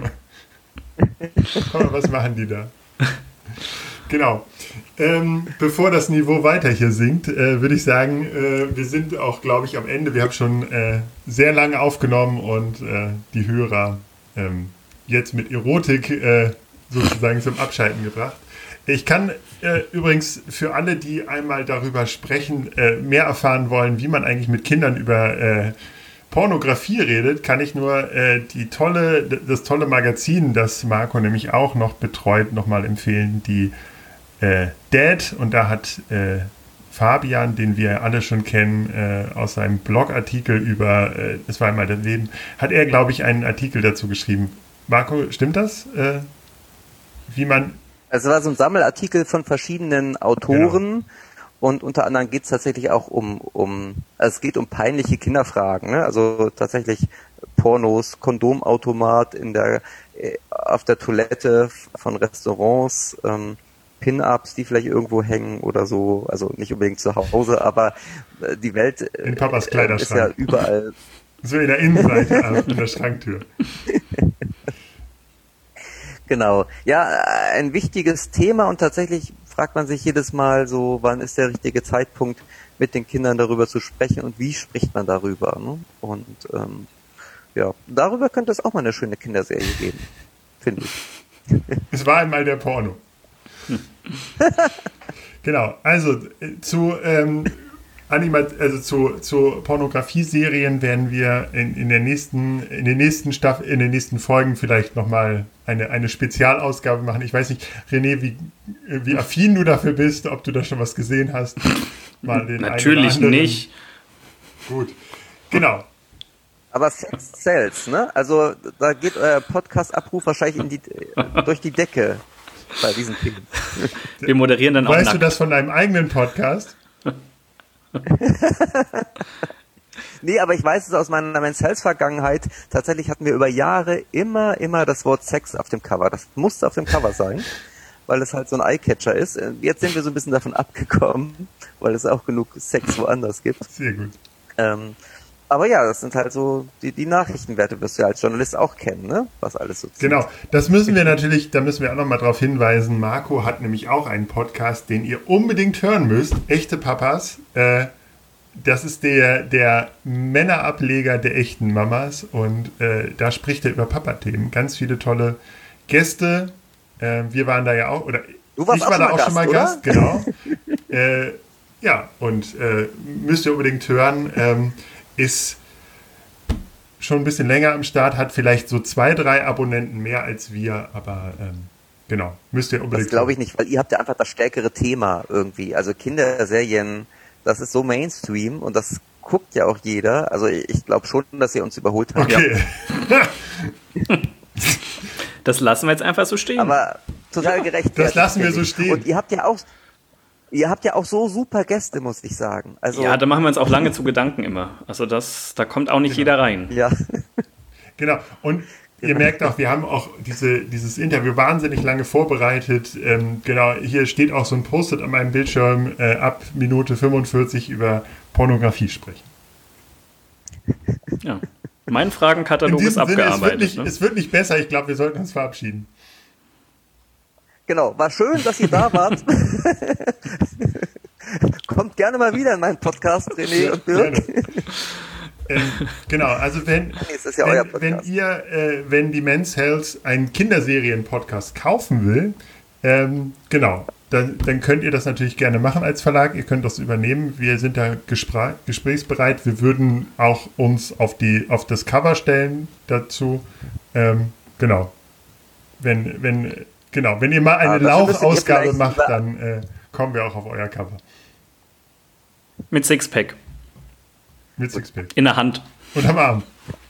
A: Was machen die da? Genau. Bevor das Niveau weiter hier sinkt, würde ich sagen, wir sind auch, glaube ich, am Ende. Wir haben schon sehr lange aufgenommen und die Hörer jetzt mit Erotik sozusagen zum Abschalten gebracht. Ich kann übrigens für alle, die einmal darüber sprechen, mehr erfahren wollen, wie man eigentlich mit Kindern über Pornografie redet, kann ich nur das tolle Magazin, das Marco nämlich auch noch betreut, nochmal empfehlen, die Dad, und da hat Fabian, den wir alle schon kennen, aus seinem Blogartikel über Es war einmal das Leben, hat er, glaube ich, einen Artikel dazu geschrieben. Marco, stimmt das? Wie man...
B: Es war so ein Sammelartikel von verschiedenen Autoren, genau. Und unter anderem geht es tatsächlich auch es geht um peinliche Kinderfragen, ne? Also tatsächlich Pornos, Kondomautomat auf der Toilette von Restaurants, Pin-Ups, die vielleicht irgendwo hängen oder so, also nicht unbedingt zu Hause, aber die Welt
A: in Papas Kleiderschrank
B: ist ja überall.
A: So in der Innenseite, in der Schranktür.
B: Genau. Ja, ein wichtiges Thema, und tatsächlich fragt man sich jedes Mal so, wann ist der richtige Zeitpunkt, mit den Kindern darüber zu sprechen und wie spricht man darüber, ne? Und darüber könnte es auch mal eine schöne Kinderserie geben, finde ich.
A: Es war einmal der Porno. Genau, also zu Pornografie-Serien werden wir in den nächsten Folgen vielleicht nochmal eine Spezialausgabe machen. Ich weiß nicht, René, wie affin du dafür bist, ob du da schon was gesehen hast.
C: Natürlich nicht.
A: Gut, genau.
B: Aber Sex sells, ne? Also da geht euer Podcast-Abruf wahrscheinlich durch die Decke bei diesen Themen.
C: Wir moderieren dann auch
A: Weißt du das von deinem eigenen Podcast?
B: Nee, aber ich weiß es aus meiner Men's Health Vergangenheit. Tatsächlich hatten wir über Jahre immer das Wort Sex auf dem Cover. Das musste auf dem Cover sein, weil es halt so ein Eyecatcher ist. Jetzt sind wir so ein bisschen davon abgekommen, weil es auch genug Sex woanders gibt.
A: Sehr gut.
B: Aber ja, das sind halt so die Nachrichtenwerte, wirst du ja als Journalist auch kennen, ne? Was alles so zieht.
A: Genau, da müssen wir auch nochmal drauf hinweisen. Marco hat nämlich auch einen Podcast, den ihr unbedingt hören müsst. Echte Papas. Das ist der Männerableger der echten Mamas, und da spricht er über Papa-Themen. Ganz viele tolle Gäste. Wir waren da ja auch, oder
B: du warst
A: ich war da auch schon mal Gast, genau. Ja, und müsst ihr unbedingt hören, ist schon ein bisschen länger am Start, hat vielleicht so 2, 3 Abonnenten mehr als wir, aber genau, müsst ihr unbedingt
D: Das glaube ich nicht, weil ihr habt ja einfach das stärkere Thema irgendwie. Also Kinderserien, das ist so Mainstream und das guckt ja auch jeder. Also ich glaube schon, dass ihr uns überholt habt.
A: Okay.
C: Ja. Das lassen wir jetzt einfach so stehen.
D: Aber total gerechtfertigt.
A: Das lassen wir so stehen.
D: Und ihr habt ja auch so super Gäste, muss ich sagen. Also,
C: ja, da machen wir uns auch lange zu Gedanken immer. Also da kommt auch nicht jeder rein.
D: Ja.
A: Genau. Und ihr merkt auch, wir haben auch dieses Interview wahnsinnig lange vorbereitet. Genau, hier steht auch so ein Post-it an meinem Bildschirm, ab Minute 45 über Pornografie sprechen.
C: Ja. Mein Fragenkatalog ist abgearbeitet.
A: Es wird nicht besser. Ich glaube, wir sollten uns verabschieden.
D: Genau, war schön, dass ihr da wart. Kommt gerne mal wieder in meinen Podcast, René und Dirk.
A: Genau, also wenn die Men's Health einen Kinderserien-Podcast kaufen will, genau, dann könnt ihr das natürlich gerne machen als Verlag. Ihr könnt das übernehmen. Wir sind da gesprächsbereit. Wir würden auch uns auf das Cover stellen dazu. Genau. Wenn ihr mal eine Lauchausgabe macht, dann kommen wir auch auf euer Cover.
C: Mit Sixpack.
A: Mit Sixpack.
C: In der Hand.
A: Und am Arm.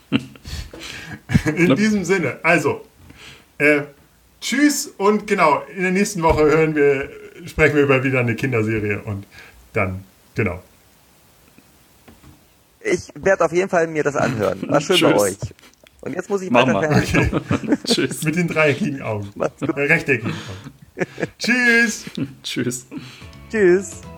A: In diesem Sinne, also, tschüss und genau, in der nächsten Woche sprechen wir über wieder eine Kinderserie und dann, genau.
D: Ich werde auf jeden Fall mir das anhören. War schön bei euch. Und jetzt muss ich weiter
A: okay. Tschüss. Mit den dreieckigen Augen. Rechteckigen Augen. Tschüss.
C: Tschüss.
D: Tschüss.